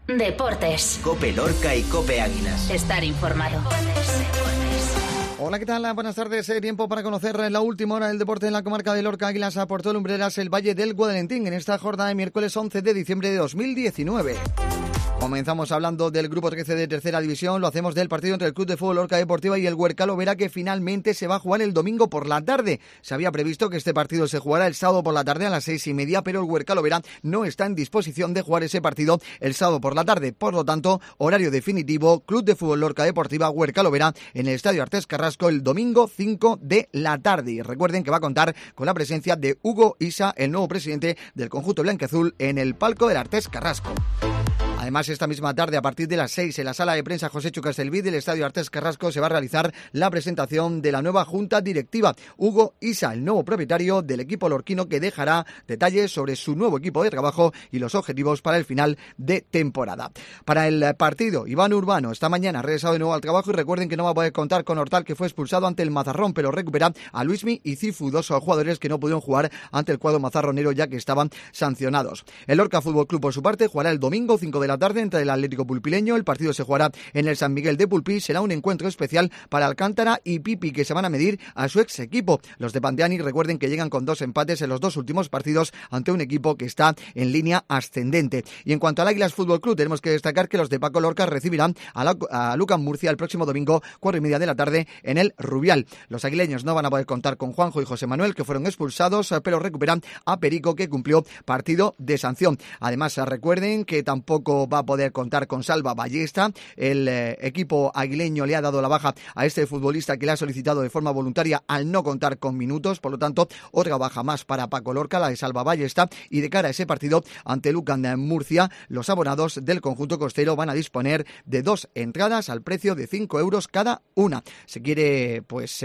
Deportes. COPE Lorca y COPE Águilas. Estar informado. Hola, ¿qué tal? Buenas tardes. Tiempo para conocer la última hora del deporte en la comarca de Lorca, Águilas, a Puerto Lumbreras, el Valle del Guadalentín, en esta jornada de miércoles 11 de diciembre de 2019. Comenzamos hablando del grupo 13 de tercera división. Lo hacemos del partido entre el Club de Fútbol Lorca Deportiva y el Huercalo Vera, que finalmente se va a jugar el domingo por la tarde. Se había previsto que este partido se jugara el sábado por la tarde a las 6:30, pero el Huercalo Vera no está en disposición de jugar ese partido el sábado por la tarde. Por lo tanto, horario definitivo: Club de Fútbol Lorca Deportiva, Huercalo Vera, en el Estadio Artés Carrasco el domingo 5 de la tarde. Y recuerden que va a contar con la presencia de Hugo Isa, el nuevo presidente del conjunto blanquiazul, en el palco del Artés Carrasco. Además, esta misma tarde, a partir de las 6, en la sala de prensa José Chu Castelví del Estadio Artés Carrasco, se va a realizar la presentación de la nueva junta directiva. Hugo Isa, el nuevo propietario del equipo lorquino, que dejará detalles sobre su nuevo equipo de trabajo y los objetivos para el final de temporada. Para el partido, Iván Urbano esta mañana ha regresado de nuevo al trabajo, y recuerden que no va a poder contar con Hortal, que fue expulsado ante el Mazarrón, pero recupera a Luismi y Cifu, dos jugadores que no pudieron jugar ante el cuadro mazarronero ya que estaban sancionados. El Lorca Fútbol Club, por su parte, jugará el domingo 5 de la tarde entre el Atlético Pulpileño. El partido se jugará en el San Miguel de Pulpí. Será un encuentro especial para Alcántara y Pipi, que se van a medir a su ex equipo. Los de Panteani, recuerden que llegan con 2 empates en los 2 últimos partidos ante un equipo que está en línea ascendente. Y en cuanto al Águilas Fútbol Club, tenemos que destacar que los de Paco Lorca recibirán a Lucan Murcia el próximo domingo 4:30 de la tarde en el Rubial. Los aguileños no van a poder contar con Juanjo y José Manuel, que fueron expulsados, pero recuperan a Perico, que cumplió partido de sanción. Además, recuerden que tampoco va a poder contar con Salva Ballesta. El equipo aguileño le ha dado la baja a este futbolista, que le ha solicitado de forma voluntaria al no contar con minutos. Por lo tanto, otra baja más para Paco Lorca, la de Salva Ballesta. Y de cara a ese partido ante Lucan Murcia, los abonados del conjunto costero van a disponer de 2 entradas al precio de 5 euros cada una. Se quiere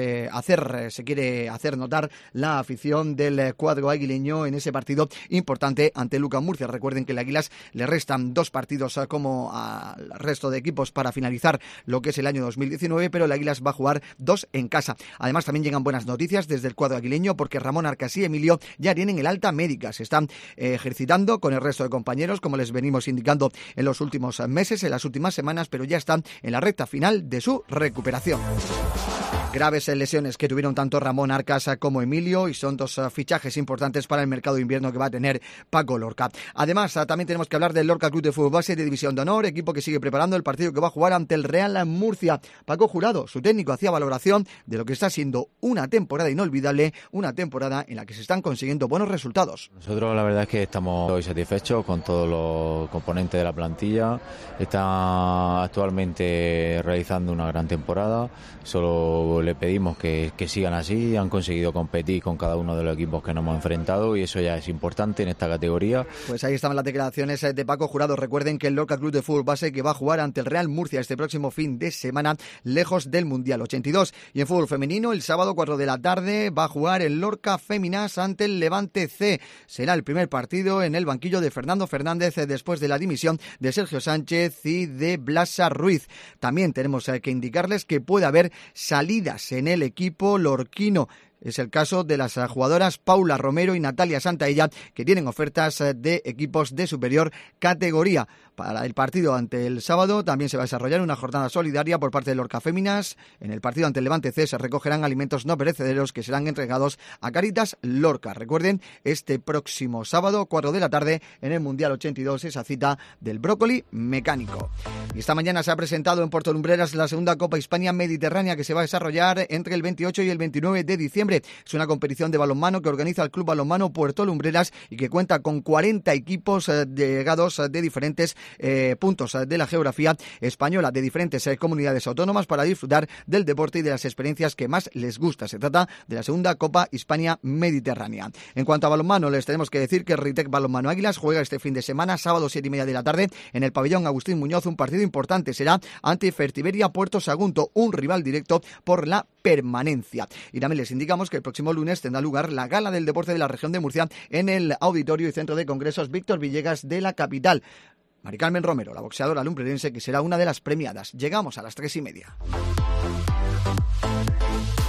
hacer notar la afición del cuadro aguileño en ese partido importante ante Lucan Murcia. Recuerden que el Águilas le restan 2 partidos como al resto de equipos para finalizar lo que es el año 2019, pero el Águilas va a jugar 2 en casa. Además, también llegan buenas noticias desde el cuadro aguileño, porque Ramón Arcas y Emilio ya tienen el alta médica. Se están ejercitando con el resto de compañeros, como les venimos indicando en los últimos meses, en las últimas semanas, pero ya están en la recta final de su recuperación. Graves lesiones que tuvieron tanto Ramón Arcas como Emilio, y son 2 fichajes importantes para el mercado de invierno que va a tener Paco Lorca. Además, también tenemos que hablar del Lorca Club de Fútbol Base de División de Honor, equipo que sigue preparando el partido que va a jugar ante el Real Murcia. Paco Jurado, su técnico, hacía valoración de lo que está siendo una temporada inolvidable, una temporada en la que se están consiguiendo buenos resultados. Nosotros la verdad es que estamos hoy satisfechos con todos los componentes de la plantilla. Está actualmente realizando una gran temporada. Solo le pedimos que sigan así. Han conseguido competir con cada uno de los equipos que nos hemos enfrentado, y eso ya es importante en esta categoría. Pues ahí estaban las declaraciones de Paco Jurado. Recuerden que el Lorca Club de Fútbol Base, que va a jugar ante el Real Murcia este próximo fin de semana, lejos del Mundial 82. Y en fútbol femenino, el sábado 4 de la tarde va a jugar el Lorca Féminas ante el Levante C. Será el primer partido en el banquillo de Fernando Fernández después de la dimisión de Sergio Sánchez y de Blasa Ruiz. También tenemos que indicarles que puede haber salidas en el equipo lorquino. Es el caso de las jugadoras Paula Romero y Natalia Santaella, que tienen ofertas de equipos de superior categoría. Para el partido ante el sábado también se va a desarrollar una jornada solidaria por parte de Lorca Féminas. En el partido ante el Levante C se recogerán alimentos no perecederos que serán entregados a Caritas Lorca. Recuerden, este próximo sábado, 4 de la tarde, en el Mundial 82, esa cita del brócoli mecánico. Y esta mañana se ha presentado en Puerto Lumbreras la segunda Copa Hispania Mediterránea, que se va a desarrollar entre el 28 y el 29 de diciembre. Es una competición de balonmano que organiza el Club Balonmano Puerto Lumbreras y que cuenta con 40 equipos llegados de diferentes puntos de la geografía española, de diferentes comunidades autónomas, para disfrutar del deporte y de las experiencias que más les gusta. Se trata de la segunda Copa Hispania Mediterránea. En cuanto a balonmano, les tenemos que decir que el Ritec Balonmano Águilas juega este fin de semana, sábado 7:30 de la tarde, en el pabellón Agustín Muñoz. Un partido importante será ante Fertiberia Puerto Sagunto, un rival directo por la permanencia. Y también les indicamos que el próximo lunes tendrá lugar la Gala del Deporte de la Región de Murcia en el Auditorio y Centro de Congresos Víctor Villegas de la capital. Mari Carmen Romero, la boxeadora lumbrerense, que será una de las premiadas. Llegamos a las 3:30.